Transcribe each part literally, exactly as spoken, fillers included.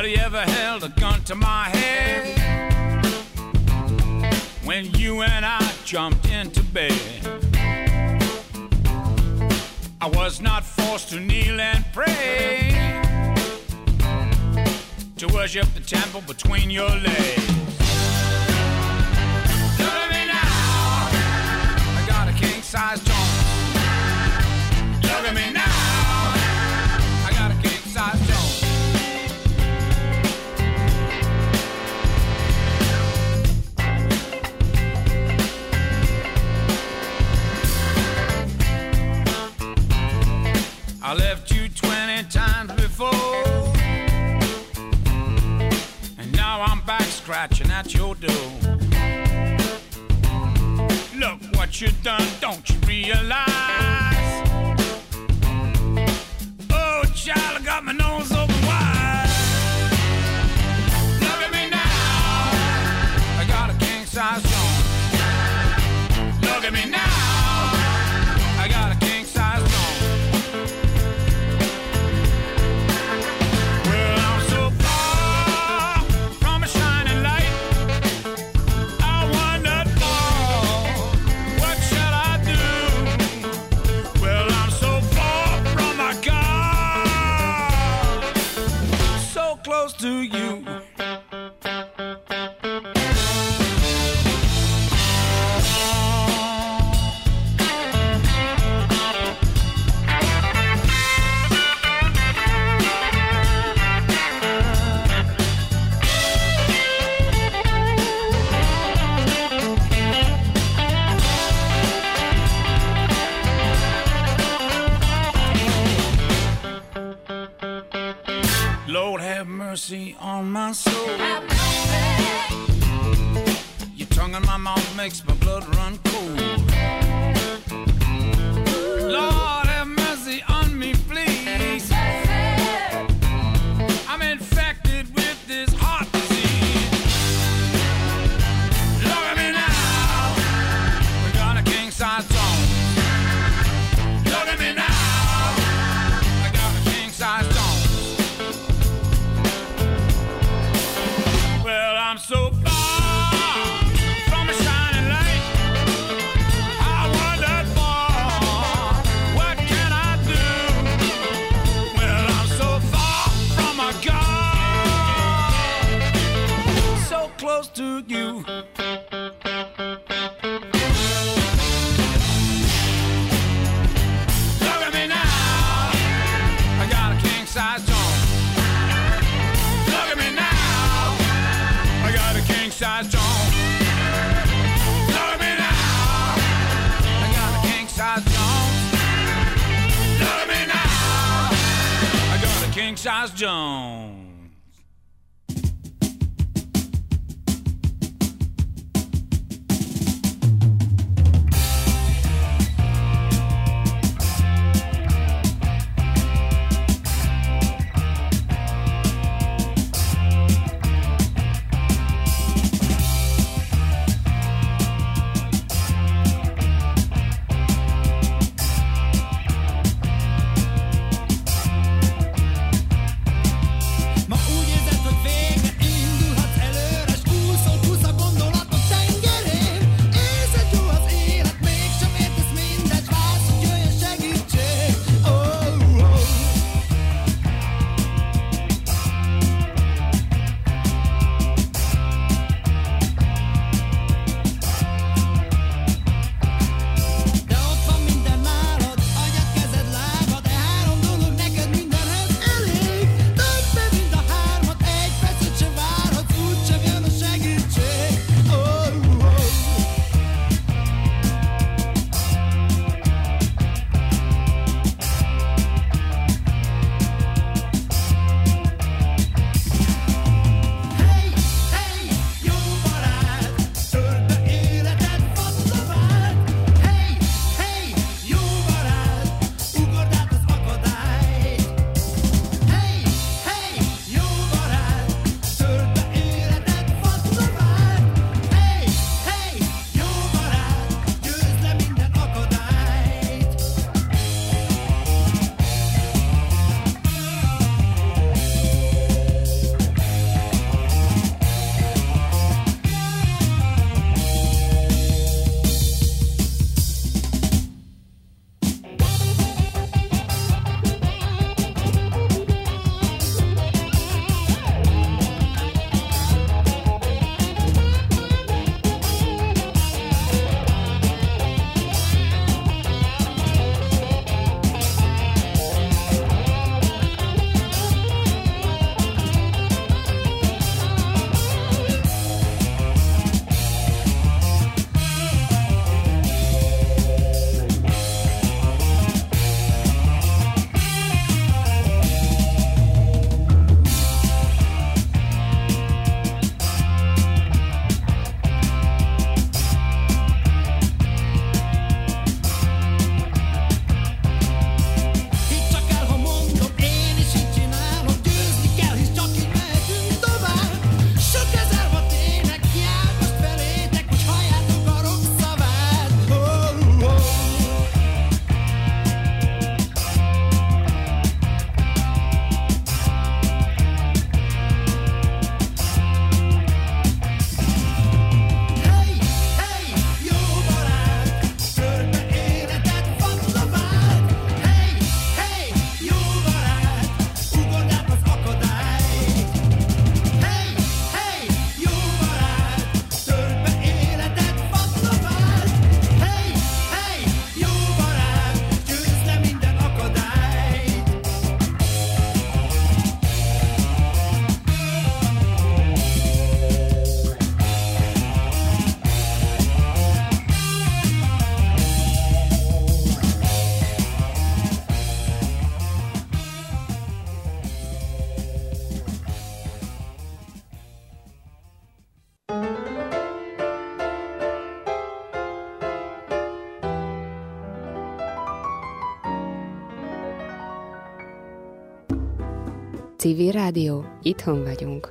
Nobody ever held a gun to my head when you and I jumped into bed. I was not forced to kneel and pray, to worship the temple between your legs. Look at me now, I got a king-size joint. Look at me now, I got a king-size joint. I left you twenty times before, and now I'm back scratching at your door. Look what you done, don't you realize? Oh, child, I got my nose open wide. Look at me now, I got a king-size joint. Look at me now, I got a king-size joint. To you. Lord have mercy on my soul. Your tongue in my mouth makes my blood run cold. Lord have mercy on me, please. I'm infected with this heart disease. Look at me now, we got a king-size joint. Look at me now, I got a king-size joint. Well, I'm so far from a shining light. I wondered for what can I do? Well, I'm so far from a God, so close to you. Look at me now, I got a king-size joint. Look at me now, king-size joint. Look at me now, I got a king-size joint. Look at me now, I got a king-size joint. Civil Rádió, itthon vagyunk.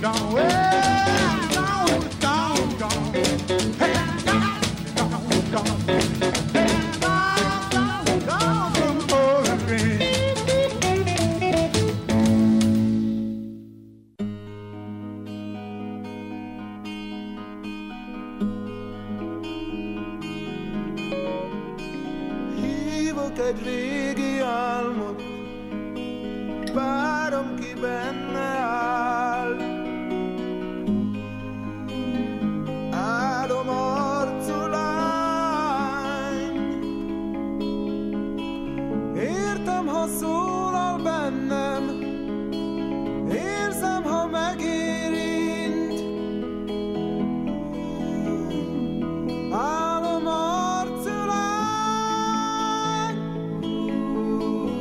Egy régi álmot, várom ki benne áll. Áldom arcú lány, értem, ha szólal bennem, érzem, ha megérint. Álom arcú lány,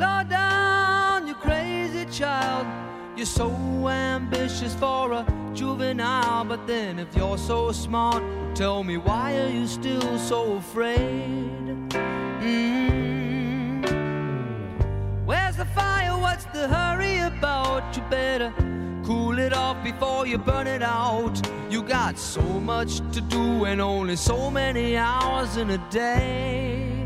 Slow down, you crazy child. You're so ambitious for a juvenile. But then if you're so smart, tell me, why are you still so afraid? Mm. Where's the fire? What's the hurry about? You better cool it off before you burn it out. You got so much to do and only so many hours in a day.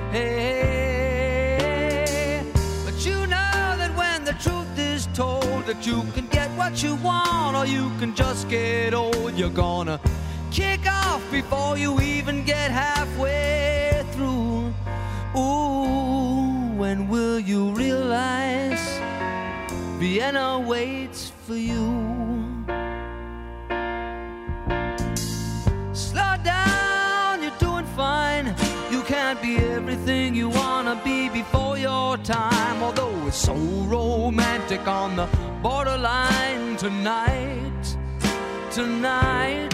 Hey, but you know that when the truth is told, that you can get what you want or you can just get old. You're gonna kick off before you even get halfway through. Ooh, when will you realize Vienna waits for you? Slow down, you're doing fine. You can't be everything you wanna be before your time. Although it's so romantic on the borderline tonight, tonight.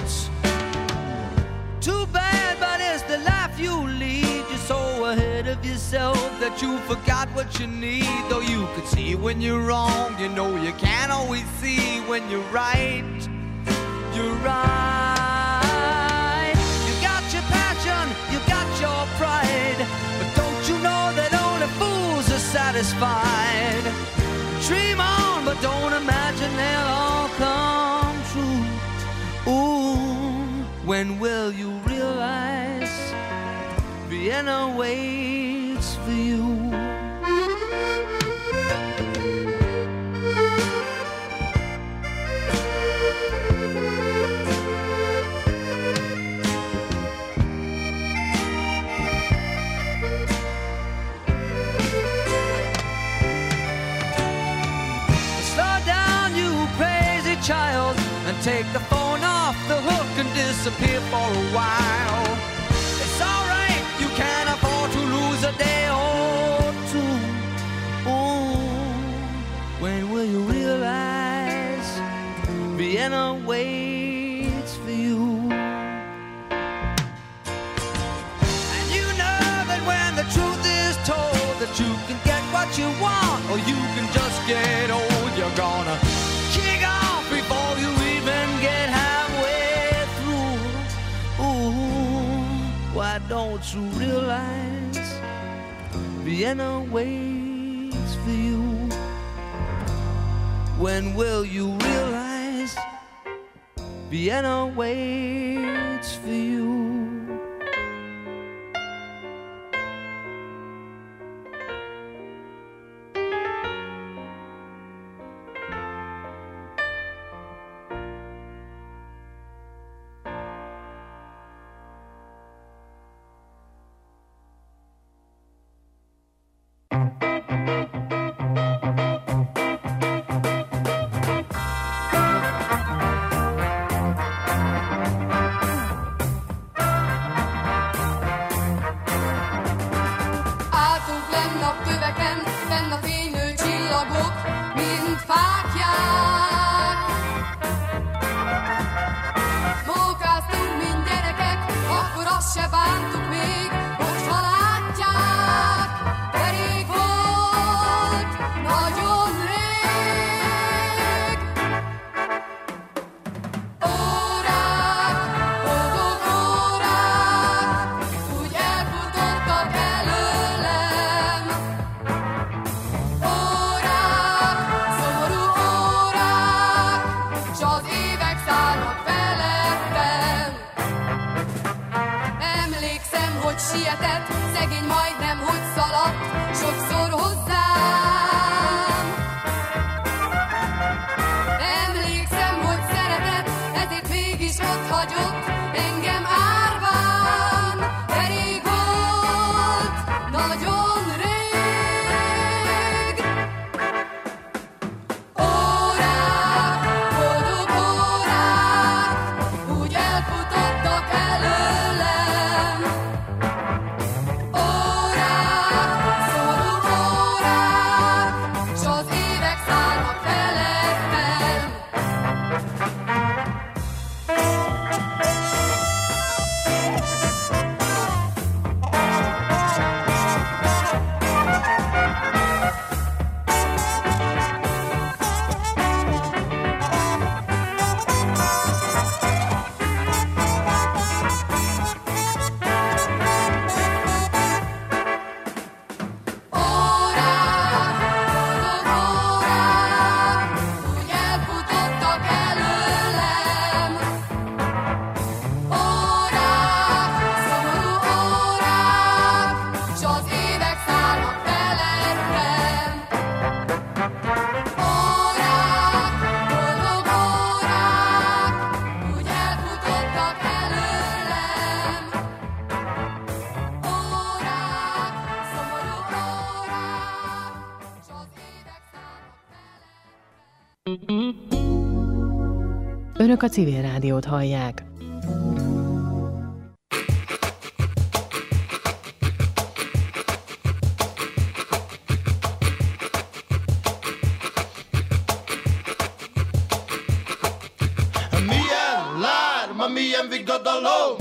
Too bad, but it's the life you lead. You're so ahead of yourself that you forgot what you need. Though you could see when you're wrong, you know you can't always see when you're right. You're right. You got your passion, you got your pride, but don't you know that only fools are satisfied? Dream on, but don't imagine they'll all come true. Ooh, when will you realize Vienna waits for you? Child, and take the phone off the hook and disappear for a while. It's alright, you can't afford to lose a day or two. Ooh, when will you realize Vienna waits for you? And you know that when the truth is told, that you can get what you want or you can just get old. You're gonna kick off before you even get halfway through. Ooh, why don't you realize Vienna waits for you? When will you realize Vienna waits for you? Órák, szomorú órák, Önök a Civil Rádiót hallják. Milyen lárma, milyen vigadalom,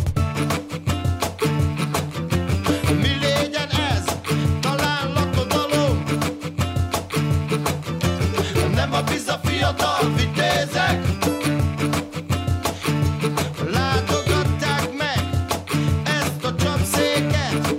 mi legyen ez, talán lakodalom. Nem a biza fiatal vitézek látogatták meg ezt a csapszéket.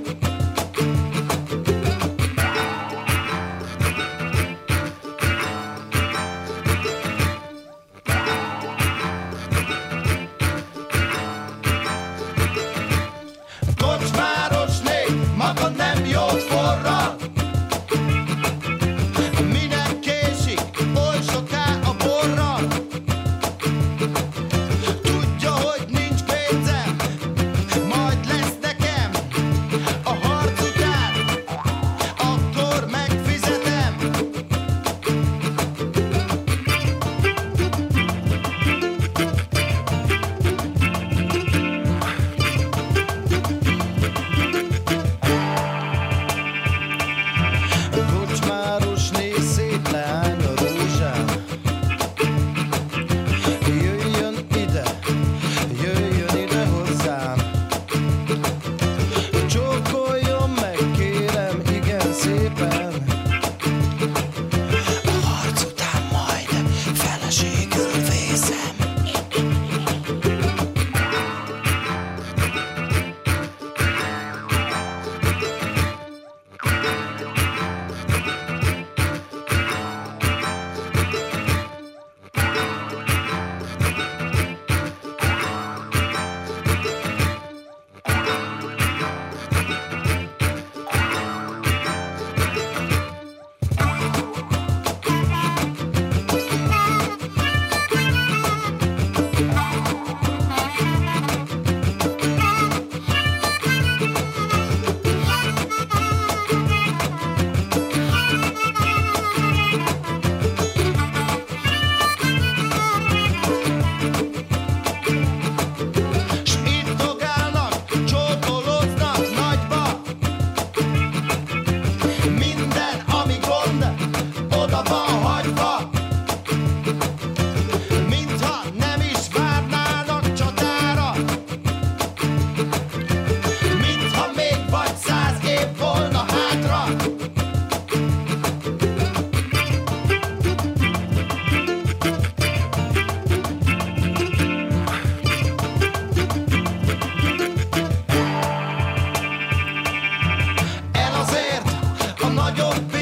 Kocsmárosné maga nem jót forral, minek késik oly soká a borral. Tudja, hogy nincs pénzem, majd lesz nekem a harc után, akkor megfizetem. Kocsmárosné szép leány a rózsán, jöjjön ide, jöjjön ide hozzám. Csókoljon meg, kérem, igen szépen. A harc után majd feleségül vészem. S itt dogálnak, csókolóznak nagyba, minden, ami gond, oda van hagyva. Mintha nem is várnának csatára, mintha még vagy száz év volna hátra. El azért a nagyobb